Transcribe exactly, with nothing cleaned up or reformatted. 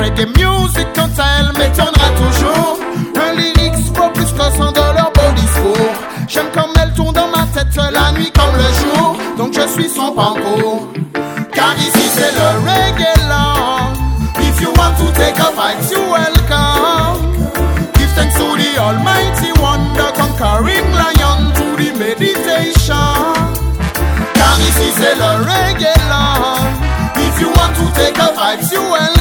reggae music quant à elle m'étonnera toujours. Un lyrics vaut plus que cent de leur beau discours. J'aime comme elle tourne dans ma tête la nuit comme le jour. Donc je suis son parcours. Car ici c'est le reggae land. If you want to take a fight, you welcome. Give thanks to the Almighty One, the conquering lion, to the meditation. Car ici c'est le reggae land. If you want to take a fight, you welcome.